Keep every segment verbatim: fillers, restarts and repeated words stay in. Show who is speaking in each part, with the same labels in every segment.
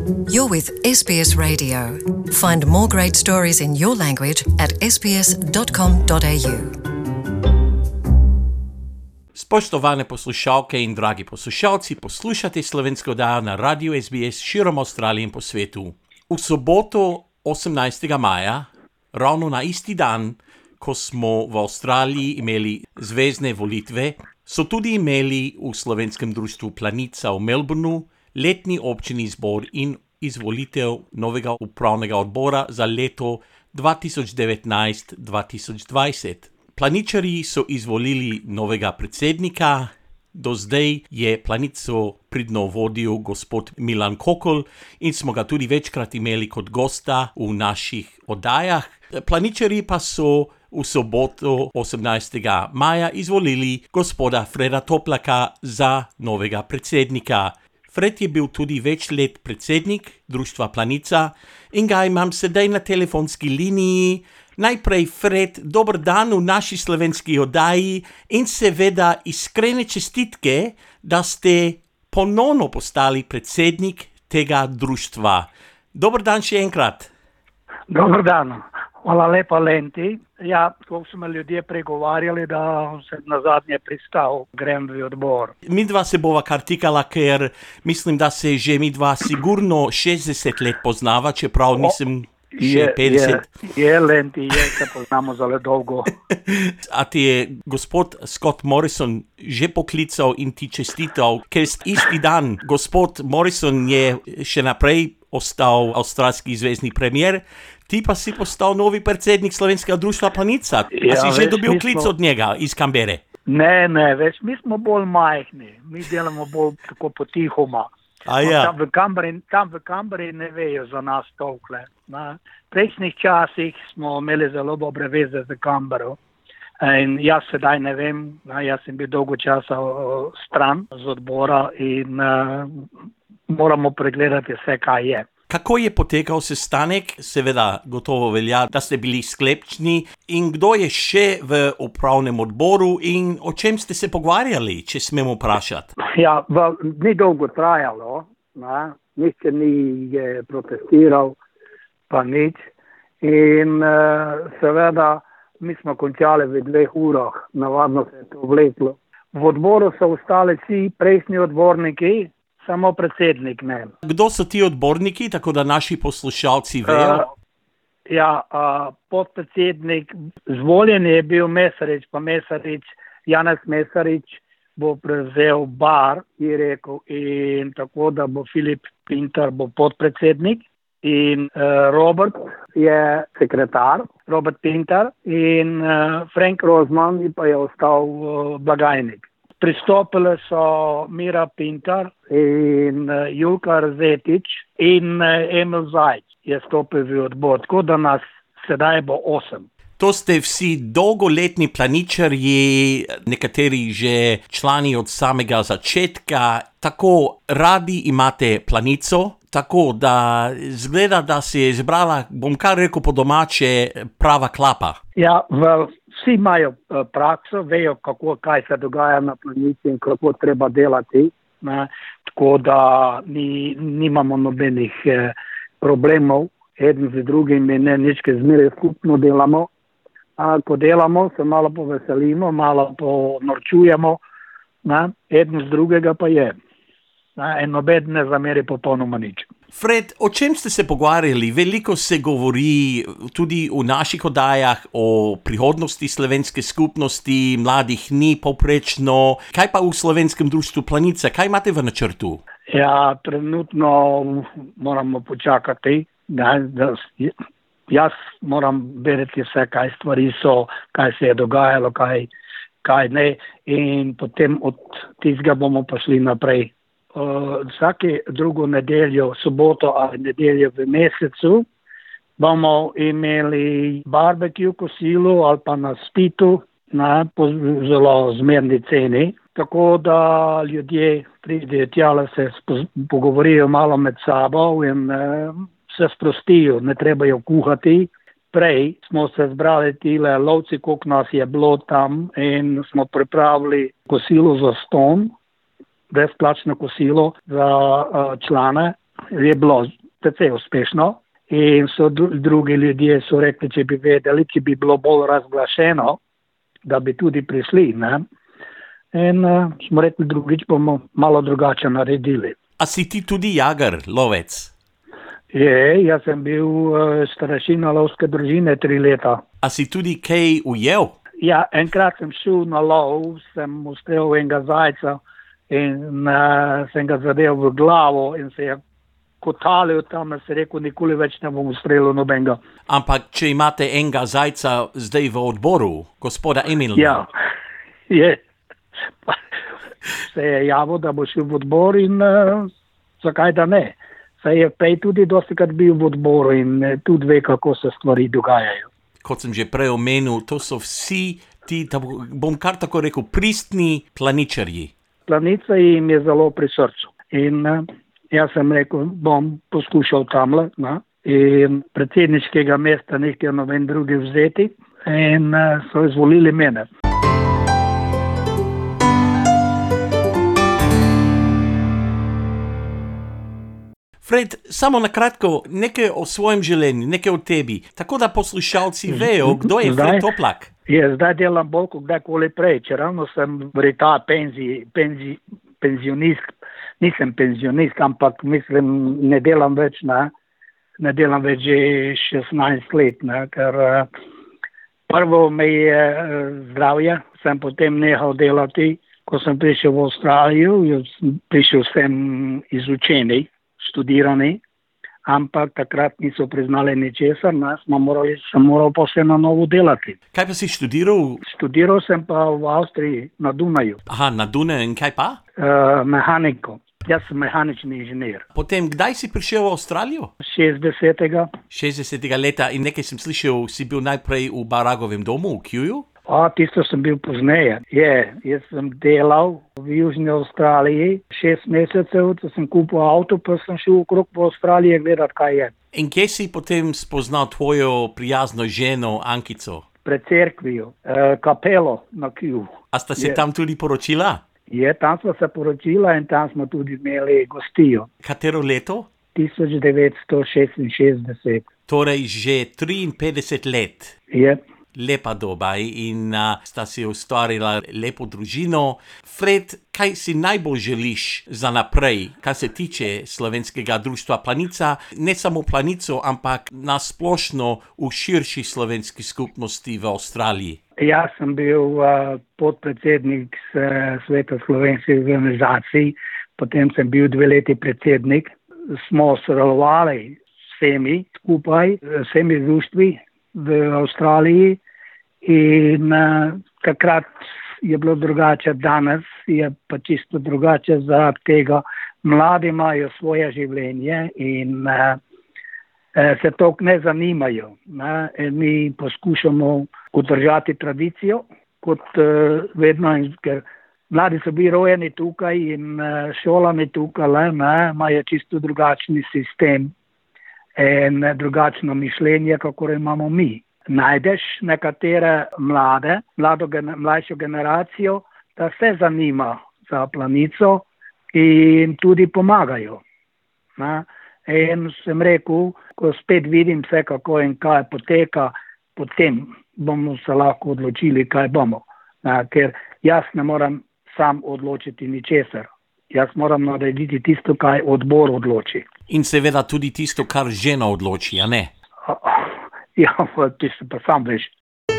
Speaker 1: You're with S B S Radio. Find more great stories in your language at s b s dot com dot a u.
Speaker 2: Spoštovane poslušalke in dragi poslušalci, poslušate slovensko oddajo na Radiu S B S širom Avstralije in po svetu. V soboto osemnajstega maja, ravno na isti dan, ko smo v Avstraliji imeli zvezne volitve, so tudi imeli v slovenskem društvu Planica v Melbourneu letni občini zbor in izvolitev novega upravnega odbora za leto dva tisoč devetnajst dva tisoč dvajset. Planičarji so izvolili novega predsednika. Do zdaj je Planico pridno vodil gospod Milan Kokol in smo ga tudi večkrat imeli kot gosta v naših oddajah. Planičarji pa so v soboto osemnajstega maja izvolili gospoda Freda Toplaka za novega predsednika. Fred je bil tudi več let predsednik društva Planica in ga imam sedaj na telefonski liniji. Najprej, Fred, dober dan v naši slovenski oddaji in seveda iskrene čestitke, da ste ponovno postali predsednik tega društva. Dober dan še enkrat.
Speaker 3: Dober dan. Hvala lepa, Lenti. Ja, ko so me ljudje pregovarjali, da sem na zadnje pristal, grem v odbor.
Speaker 2: Mi dva se bova kar tikala, ker mislim, da se že mi dva sigurno šestdeset let poznava, čeprav nisem še petdeset.
Speaker 3: Je, je, Lenti, je, se poznamo zelo dolgo.
Speaker 2: A ti je gospod Scott Morrison že poklical in ti čestital, ker isti dan gospod Morrison je še naprej ostal avstralski zvezni premier, ti pa si postal novi predsednik slovenskega društva Planica. Ja, a si že dobil klic smo... od njega iz Canberre?
Speaker 3: Ne, ne, več, mi smo bolj majhni. Mi delamo bolj tako potihoma.
Speaker 2: A ja.
Speaker 3: Tam v Canberri, tam v Canberri ne vejo za nas tokle. Na prejšnjih časih smo imeli zelo dobre veze z Canberro. In jaz sedaj ne vem, na, jaz sem bil dolgo časa o, stran z odbora in uh, moramo pregledati vse, kaj je.
Speaker 2: Kako je potekal sestanek? Seveda, gotovo velja, da ste bili sklepčni. In kdo je še v upravnem odboru in o čem ste se pogovarjali, če smemo vprašati?
Speaker 3: Ja, well, ni dolgo trajalo. Nihče ni je protestiral, pa nič. In uh, seveda, mi smo končali v dveh urah. Navadno se je to vleklo. V odboru so ostali vsi prejšnji odborniki, samo predsednik ne.
Speaker 2: Kdo so ti odborniki, tako da naši poslušalci vejo?
Speaker 3: Uh, ja, uh, podpredsednik, zvoljen je bil Mesarič, pa Mesarič, Janez Mesarič bo prevzel bar, je rekel, in tako da bo Filip Pintar bo podpredsednik in uh, Robert je sekretar, Robert Pintar in uh, Frank Rozman pa je ostal uh, blagajnik. Pristopile so Mira Pintar in uh, Julka Razetič in uh, Emil Zajc je stopil v odbor, tako da nas sedaj bo osem.
Speaker 2: To ste vsi dolgoletni planičarji, nekateri že člani od samega začetka, tako radi imate Planico, tako da zgleda, da se je zbrala, bom kar rekel po domače, prava klapa.
Speaker 3: Ja, well, vsi imajo prakso, vejo, kako, kaj se dogaja na Planici in kako treba delati, ne? Tako da ni, nimamo nobenih eh, problemov, eden z drugim in ne nič, ker zmeraj skupno delamo. A, ko delamo, se malo poveselimo, malo ponorčujemo, ne? Eden z drugega pa je. Ne? In noben ne zameri popolnoma nič.
Speaker 2: Fred, o čem ste se pogovarjali? Veliko se govori tudi v naših oddajah o prihodnosti slovenske skupnosti, mladih ni povprečno. Kaj pa v slovenskem društvu Planica? Kaj imate v načrtu?
Speaker 3: Ja, trenutno moramo počakati, da, da jaz moram vedeti vse, kaj stvari so, kaj se je dogajalo, kaj, kaj ne, in potem od tistega bomo pašli naprej. Uh, vsake drugo nedeljo, soboto ali nedeljo v mesecu bomo imeli barbecue kosilo ali pa na spitu na po zelo zmerni ceni, tako da ljudje pridejo tjale, se pogovorijo malo med sabo in uh, se sprostijo, ne treba jo kuhati. Prej smo se zbrali tile lovci, koliko nas je bilo tam in smo pripravili kosilo za ston, brezplačno kosilo za uh, člane. Je bilo precej uspešno in so drugi ljudje so rekli, če bi vedeli, če bi bilo bolj razglašeno, da bi tudi prišli. Ne? In uh, smo rekli, drugič bomo malo drugače naredili.
Speaker 2: A si ti tudi jagar, lovec?
Speaker 3: Je, jaz sem bil uh, starešina lovske družine tri leta.
Speaker 2: A si tudi kaj ujel?
Speaker 3: Ja, enkrat sem šel na lov, sem ustrelil enega zajca in uh, sem ga zadev v glavo in se je kotalil tam, in se rekel, nikoli več ne bom ustrelil nobenega.
Speaker 2: Ampak če imate enega zajca zdaj v odboru, gospoda Emila?
Speaker 3: Ja, je. Se je javil, da bo šel v odbor in uh, zakaj da ne. Se je pej tudi dostikrat bil v odboru in uh, tudi ve, kako se stvari dogajajo.
Speaker 2: Kot sem že prej omenil, to so vsi ti, da bom kar tako rekel, pristni planičarji.
Speaker 3: Planica jim je zelo pri srcu. In uh, jaz sem rekel, bom poskušal tamle, ne? In predsedniškega mesta nekaj noben drugi vzeti in uh, so izvolili mene.
Speaker 2: Fred, samo na kratko, nekaj o svojem življenju, nekaj o tebi, tako da poslušalci vejo, kdo je Fred Toplak.
Speaker 3: Je, zdaj delam bolj kot kdajkoli prej, če ravno sem v ta penzi, penzi, penzionist, nisem penzionist, ampak mislim, ne delam več, ne, ne delam več že šestnajst let, ne, ker uh, prvo me je uh, zdravje, sem potem nehal delati, ko sem prišel v Avstralijo, prišel sem izučeni, študirani, ampak takrat niso priznali ničesar, ne, smo morali, sem moral pa vse na novo delati.
Speaker 2: Kaj pa si študiral?
Speaker 3: Študiral sem pa v Avstriji, na Dunaju.
Speaker 2: Aha, na Dunaju in kaj pa?
Speaker 3: Uh, mehaniko. Jaz sem mehanični inženir.
Speaker 2: Potem, kdaj si prišel v Avstralijo?
Speaker 3: šestdesetega.
Speaker 2: šestdesetega leta in nekaj sem slišal, si bil najprej v Baragovem domu, v Kewu?
Speaker 3: A, tisto sem bil pozneje. Je, jaz sem delal v Južni Avstraliji šest mesecev, da sem kupil avto, pa sem šel okrog po Avstraliji gledati, kaj je.
Speaker 2: In kje si potem spoznal tvojo prijazno ženo Ankico?
Speaker 3: Pred cerkvijo, eh, kapelo na Kewu.
Speaker 2: A sta se
Speaker 3: Je.
Speaker 2: tam tudi poročila?
Speaker 3: Je, tam smo se poročila in tam smo tudi imeli gostijo.
Speaker 2: Katero leto?
Speaker 3: tisoč devetsto šestinšestdeset.
Speaker 2: Torej že triinpetdeset let.
Speaker 3: Je.
Speaker 2: Lepa doba in uh, sta si ustvarila lepo družino. Fred, kaj si najbolj želiš za naprej, kar se tiče slovenskega društva Planica? Ne samo Planico, ampak nasplošno v širši slovenski skupnosti v Avstraliji.
Speaker 3: Jaz sem bil uh, podpredsednik uh, Sveta slovenskih organizacij, potem sem bil dve leti predsednik. Smo sodelovali vsemi skupaj, vsemi društvi v Avstraliji in uh, takrat je bilo drugače, danes je pa čisto drugače zaradi tega. Mladi imajo svoje življenje in uh, se toliko ne zanimajo. Ne? Mi poskušamo udržati tradicijo kot uh, vedno, ker mladi so bili rojeni tukaj in uh, šolami tukaj, ne? Imajo čisto drugačni sistem in drugačno mišljenje, kako imamo mi. Najdeš nekatere mlade, mlado, mlajšo generacijo, da se zanima za Planico in tudi pomagajo. Na? In sem rekel, ko spet vidim vse, kako in kaj poteka, potem bomo se lahko odločili, kaj bomo. Na? Ker jaz ne moram sam odločiti ničesar. Jaz moram narediti tisto, kaj odbor odloči.
Speaker 2: In seveda tudi tisto, kar žena odloči, a ne?
Speaker 3: Ja, tisto pa sam veš.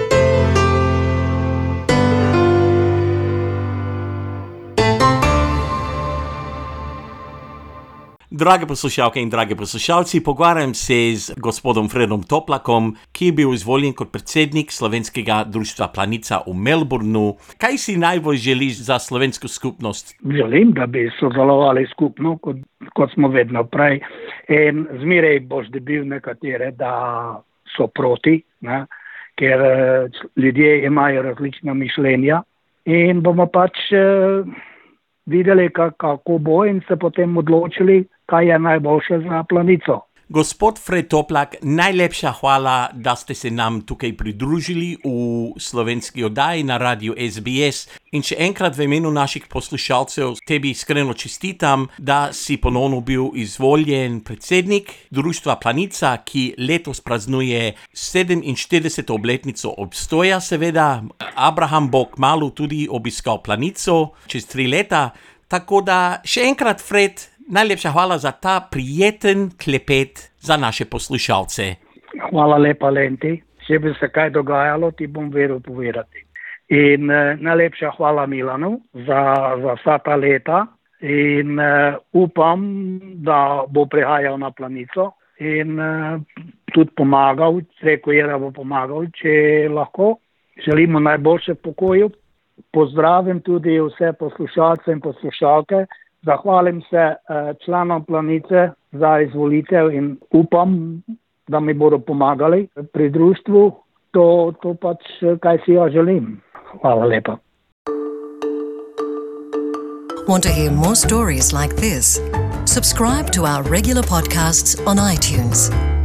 Speaker 2: Drage poslušalke in drage poslušalci, pogovarjam se z gospodom Fredom Toplakom, ki je bil izvoljen kot predsednik slovenskega društva Planica v Melbourneu. Kaj si najbolj želiš za slovensko skupnost?
Speaker 3: Želim, da bi sodelovali skupno, kot, kot smo vedno prej. In zmeraj boš dobil nekatere, da so proti, ne? Ker ljudje imajo različna mišljenja in bomo pač eh, videli, kako bo in se potem odločili, kaj je najboljše za Planico.
Speaker 2: Gospod Fred Toplak, najlepša hvala, da ste se nam tukaj pridružili v slovenski oddaji na radiu S B S. In še enkrat v imenu naših poslušalcev tebi iskreno čestitam, da si ponovno bil izvoljen predsednik Društva Planica, ki letos praznuje sedeminštirideseto obletnico obstoja, seveda. Abraham bo kmalu tudi obiskal Planico čez tri leta. Tako da še enkrat, Fred, najlepša hvala za ta prijeten klepet za naše poslušalce.
Speaker 3: Hvala lepa, Lenti. Če bi se kaj dogajalo, ti bom vedel povedati. In uh, najlepša hvala Milanu za, za vsa ta leta in uh, upam, da bo prihajal na Planico in uh, tudi pomagal, rekel je, da bo pomagal, če lahko. Želimo najboljše pokoju. Pozdravim tudi vse poslušalce in poslušalke. Zahvalim se uh, članom Planice za izvolitev in upam, da mi bodo pomagali pri društvu. To, to pač, kaj si ja želim. Hvala lepa.
Speaker 1: Want to hear more stories like this? Subscribe to our regular podcasts on iTunes.